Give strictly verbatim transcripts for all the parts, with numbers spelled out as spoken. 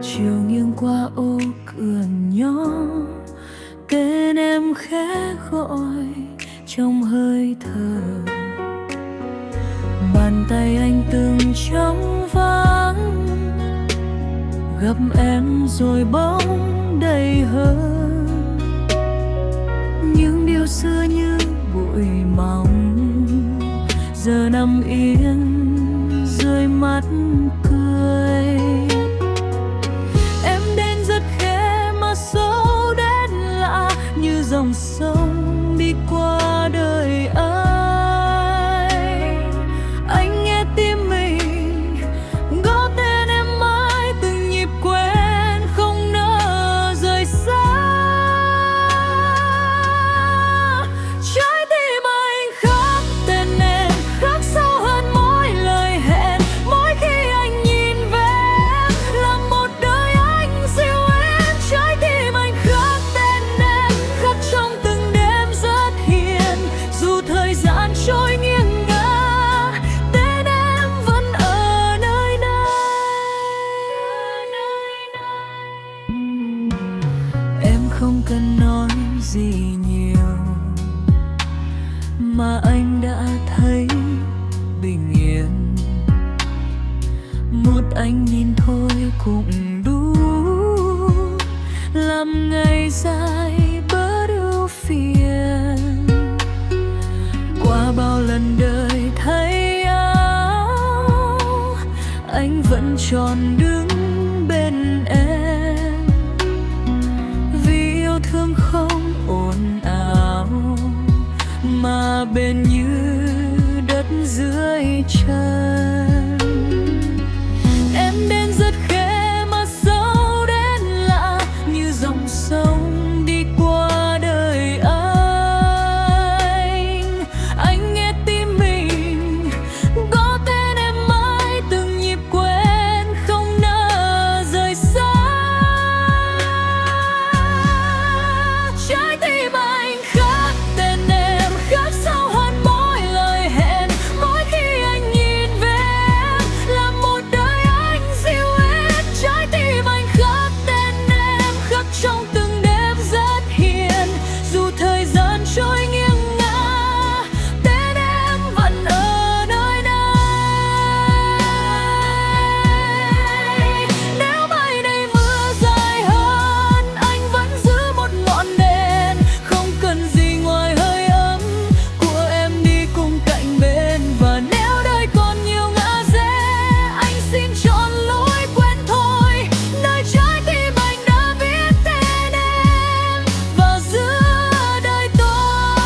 chiều nghiêng qua ô cửa nhỏ, tên em khẽ gọi trong hơi thở. Bàn tay anh từng trong vắng gặp em rồi bỗng đầy hơn. Những điều xưa như bụi mỏng giờ nằm yên dưới mắt cười. Em đến rất khẽ mà sâu đến lạ, như dòng sông đi qua đời ai. Anh nghe tim mình gõ tên em mãi, từng nhịp quen không nỡ rời xa. Trái tim anh khắc tên em, khắc sâu hơn mỗi lời hẹn. Mỗi khi anh nhìn về em là một đời anh dịu em. Trái tim anh khắc tên em, khắc trong từng đêm rất hiền. Dù thời gian trôi nghiêng ngả, tên em vẫn ở nơi này. Em không cần nói gì nhiều mà anh đã thấy bình yên. Một ánh nhìn thôi cũng đủ làm ngày dài bớt ưu phiền. Qua bao lần đời thay áo, anh vẫn tròn đứng bên em. Vì yêu thương không ồn ào mà bền như đất dưới chân. Em đến rất khẽ mà sâu đến lạ, như dòng sông đi qua đời anh. Anh nghe tim mình gõ tên em mãi, từng nhịp quen không nỡ rời xa. Trái tim anh khắc tên em, khắc sâu hơn mỗi lời hẹn. Mỗi khi anh nhìn về em là một đời anh dịu em. Trái tim anh khắc tên em, khắc trong từng đêm rất hiền. Dù thời gian trôi nghiêng ngả, tên em vẫn ở nơi này. Nếu mai đây mưa dài hơn, anh vẫn giữ một ngọn đèn. Không cần gì ngoài hơi ấm của em đi cùng cạnh bên. Và nếu đời còn nhiều ngã rẽ, anh xin chọn lối quen thôi, nơi trái tim anh đã viết tên em vào giữa đời tôi.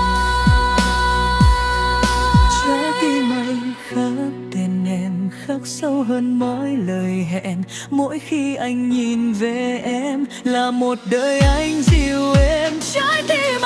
Trái tim anh khắc tên em, khắc sâu hơn mỗi lời hẹn. Mỗi khi anh nhìn về em là một đời anh dịu em. Trái tim